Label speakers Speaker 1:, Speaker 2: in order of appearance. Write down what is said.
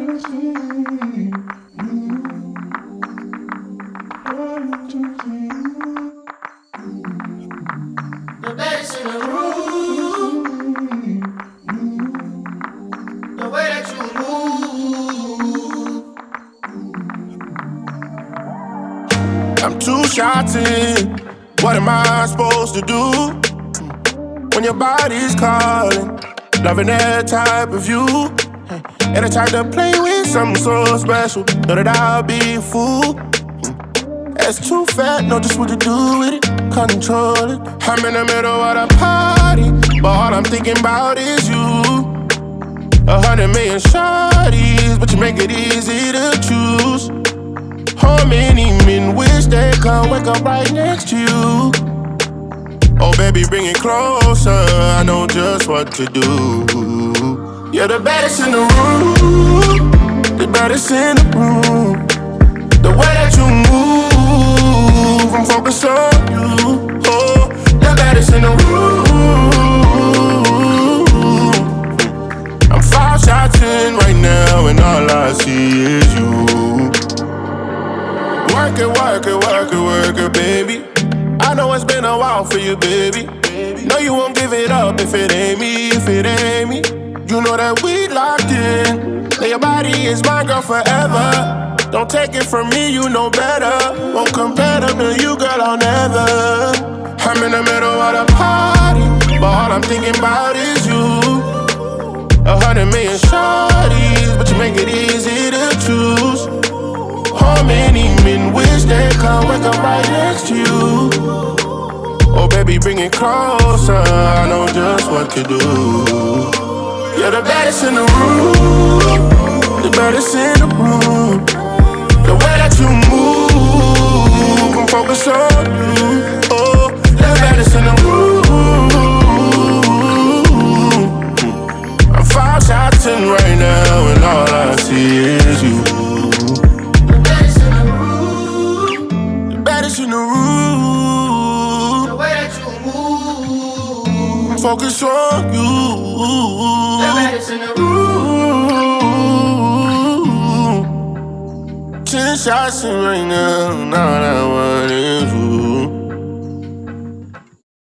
Speaker 1: The bass in the room, the way that you move. I'm 2 shots in. What am I supposed to do when your body's calling? Loving that type of you. And I tried to play with something so special. Know that I'll be a fool. It's too fat, know just what to do with it. Control it. I'm in the middle of the party, but all I'm thinking about is you. 100 million shawties, but you make it easy to choose. How many men wish they could wake up right next to you? Oh baby, bring it closer, I know just what to do. You're the baddest in the room, the baddest in the room. The way that you move, I'm focused on you. Oh, the baddest in the room. I'm 5 shots in right now, and all I see is you. Work it, work it, work it, work it, baby. I know it's been a while for you, baby. No, you won't give it up if it ain't me, if it ain't me. You know that we locked in. Now your body is my girl forever. Don't take it from me, you know better. Won't compare them to you, girl, I'll never. I'm in the middle of the party, but all I'm thinking about is you. 100 million shawties, but you make it easy to choose. How many men wish they could wake up right next to you? Oh baby, bring it closer, I know just what to do. You're the baddest in the room, the baddest in the room. The way that you move, I'm focused on you. Oh, the baddest in the room. I'm 5 shots in right now, and all I see is you. The baddest in the room, the baddest in the room. The way that you move, I'm focused on you. The baddest in the room. 10 shots in right now, and all I want is you.